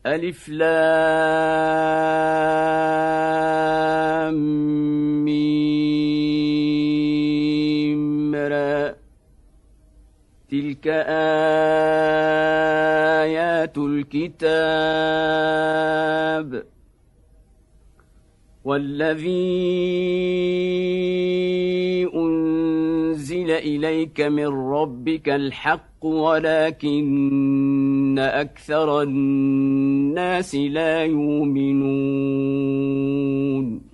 ألف لام ميم را تلك آيات الكتاب والذي أنزل إليك من ربك الحق ولكن أكثر الناس لا يؤمنون